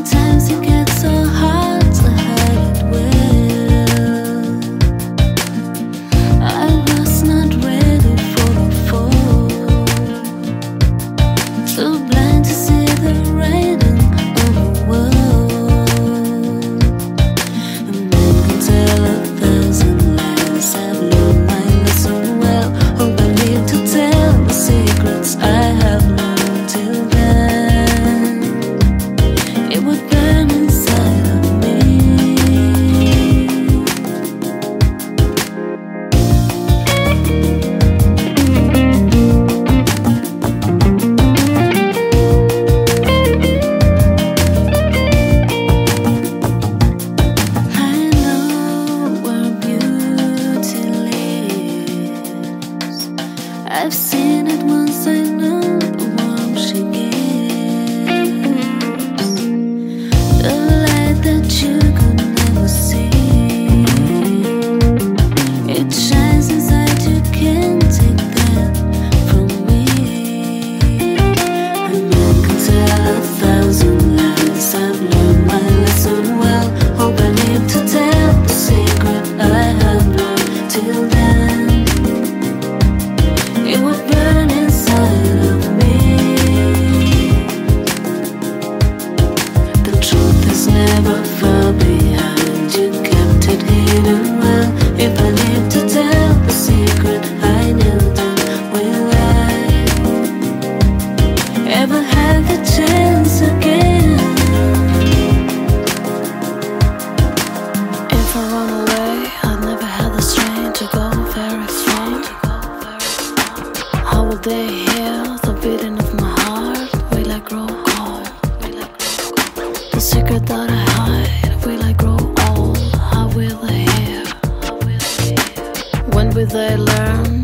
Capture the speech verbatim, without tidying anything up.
Sometimes it gets so hard to hide it well. I was not ready for the fall, too blind to see the writing on the wall. A man can tell a thousand lies. I've learned my lesson well. Hope I live to tell the secrets I have learned till then. It would burn inside of me. I know where beauty lives. I've seen it once, I know the warmth she gives. The light that you could never see. It shines inside, you can't take that from me. A man can tell a thousand lies. I've learned my lesson well. Hope I live to tell the secret I have learned till then. It would burn inside of me. The truth is never far behind. You kept it hidden well. If I live to tell the secret I knew, then will I ever have the chance again? If I run away, I'd never had the strength to go very far. How will they hear the beating of my heart? Will I grow old? The secret that I hide, will I grow old? How will they hear? When will they learn